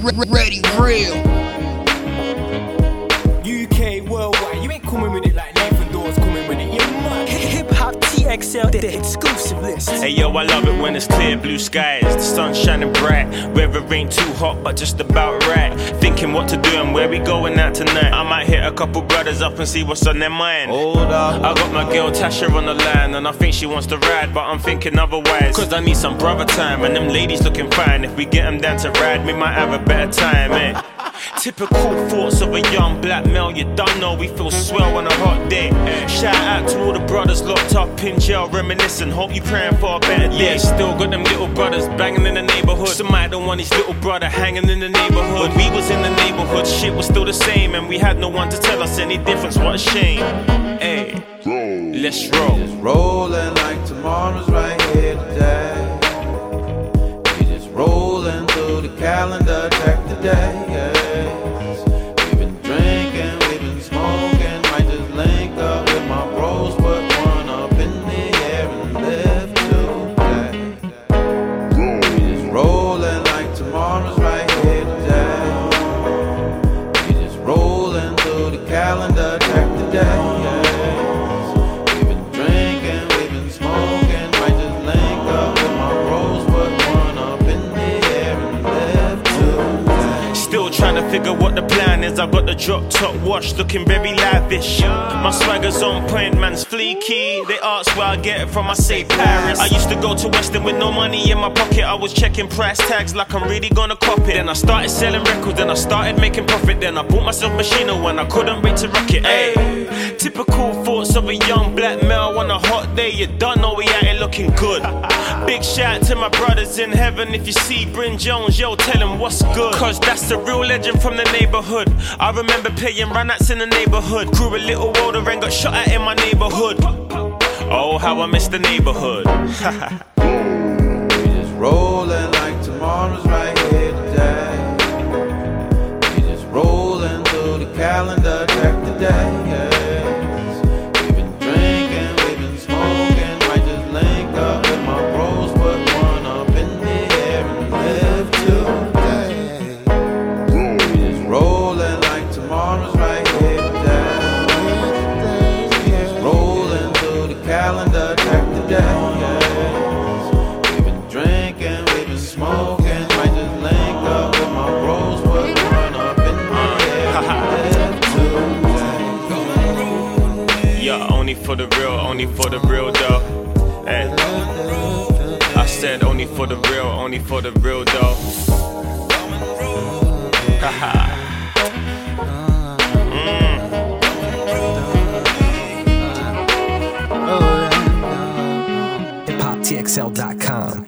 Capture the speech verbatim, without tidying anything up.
Ready real. U K worldwide, you ain't coming with it like Nathan Dawes coming with it. You're mad. Hip Hop T X L, the exclusive list. Hey yo, I love it when it's clear blue skies, the sun shining bright. Weather ain't too hot, but just about right. Thinking what to do and where we going out tonight. I might hit a couple brothers up and see what's on their mind. Hold up, I got my girl Tasha on the line, and I think she wants to ride, but I'm thinking otherwise. Cause I need some brother time, and them ladies looking fine. If we get them down to ride, we might have a better time, eh? Typical thoughts of a young black male, you don't know we feel swell on a hot day. Shout out to all the brothers locked up in jail, reminiscing, hope you praying for a better day. Yeah, still got them little brothers banging in the neighborhood. Somebody don't want his little brother hanging in the neighborhood. When we was in the neighborhood, shit was still the same, and we had no one to tell us any difference, what a shame. Hey, let's roll. We just rolling like tomorrow's right here today. We just rolling through the calendar, check the day, yeah. We've been drinking, we've been smoking, might just link up with my bros, put one up in the air and live today. We just rolling like tomorrow's right here today. We just rolling through the calendar, check the day, yeah. We've been drinking, we've been smoking, might just link up with my bros, put one up in the air and live today. Still trying to figure what the plan is. I got the drop top wash looking very lavish. My swagger's on point, man's fleeky. They ask where I get it from, I say Paris. I used to go to Western with no money in my pocket. I was checking price tags like I'm really gonna cop it. Then I started selling records, then I started making profit. Then I bought myself Machino when I couldn't wait to rock it. Ay. Typical thoughts of a young black male on a hot day. You don't know we out here looking good. Big shout out to my brothers in heaven. If you see Bryn Jones, yo, tell him what's good. Cause that's the real legend from the neighborhood. I remember playing run-outs in the neighborhood. Grew a little older and got shot at in my neighborhood. Oh, how I miss the neighborhood. We just rolling like tomorrow's right here today. We just rolling through the calendar, check the day, yes. We've been drinking, we've been smoking, might just link up with my bros, put one up in the air and live today. We just rolling like tomorrow's right here today. We just rolling through the calendar, check the day, yes. We've been drinking, we've been smoking, might just link up with my bros, put one up in the air and live today. Yeah, only for the real, only for the real though. Hey. I said only for the real, only for the real though. Haha. hip hop T X L dot com.